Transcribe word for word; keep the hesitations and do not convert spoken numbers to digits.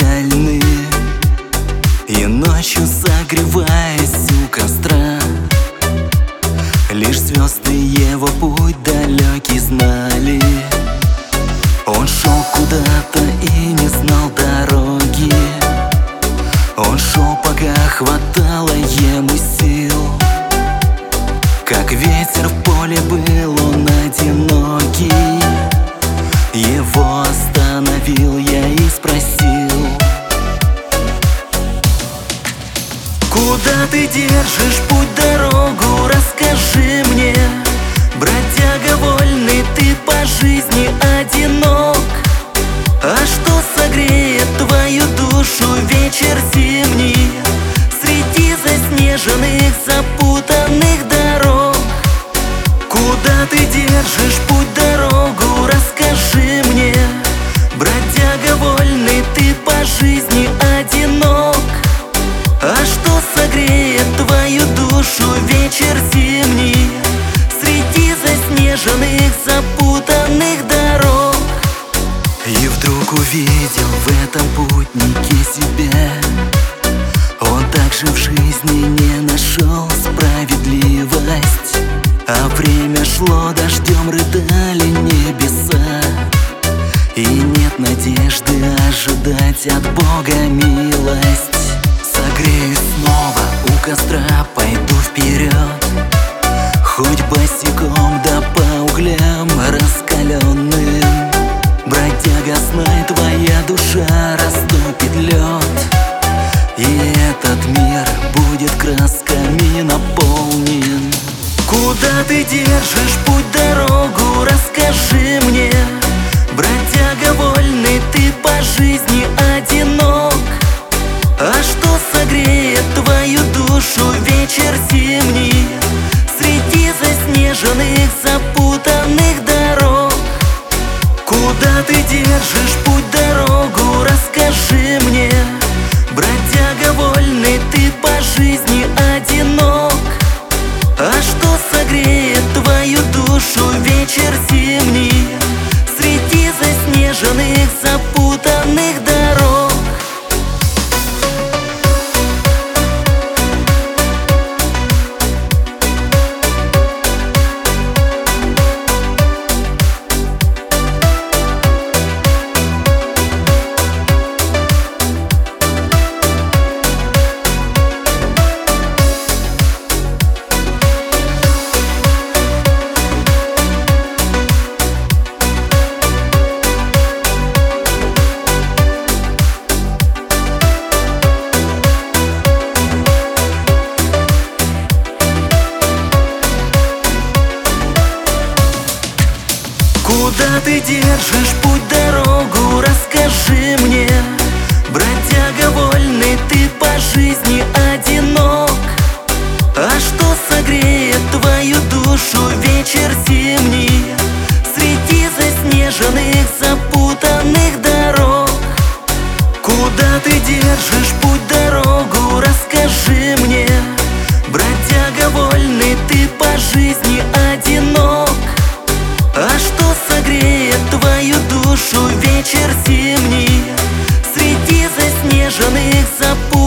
печальны, и ночью, согреваясь у костра, лишь звезды его путь далекий знали. Он шел куда-то и не знал дороги. Он шел, пока хватало ему сил. Как ветер в поле был он одинокий. Его остановил я и спросил: куда ты держишь путь, дорогу, расскажи мне. Бродяга вольный, ты по жизни одинок. А что согреет твою душу вечер зимний среди заснеженных, запутанных дорог? Куда ты держишь путь, дорогу, расскажи мне. Бродяга вольный, ты по жизни одинок. А что согреет твою душу вечер зимний среди заснеженных, запутанных дорог? И вдруг увидел в этом путнике себя. Он также в жизни не нашел справедливость, а время шло, дождем рыдали небеса. И нет надежды ожидать от Бога милость. Согреюсь снова у костра, пойду вперед, хоть босиком да по углям раскаленным. Бродяга, знай, твоя душа растопит лед, и этот мир будет красками наполнен. Куда ты держишь путь, дорогу, расскажи мне. Бродяга вольный, ты по жизни одинок. А что согреет твою душу вечер зимний среди заснеженных, запутанных дорог? Куда ты держишь путь, дорогу, расскажи мне. Бродяга вольный, ты по жизни одинок. А что согреет твою душу вечер зимний среди заснеженных, запутанных дорог? Куда ты держишь путь, дорогу, расскажи мне. Бродяга вольный, ты по жизни одинок. А что согреет твою душу вечер зимний среди заснеженных, запутанных дорог? Куда ты держишь путь, дорогу, расскажи мне. Бродяга вольный, ты по жизни одинок. А что согреет твою душу вечер зимний среди заснеженных, запутанных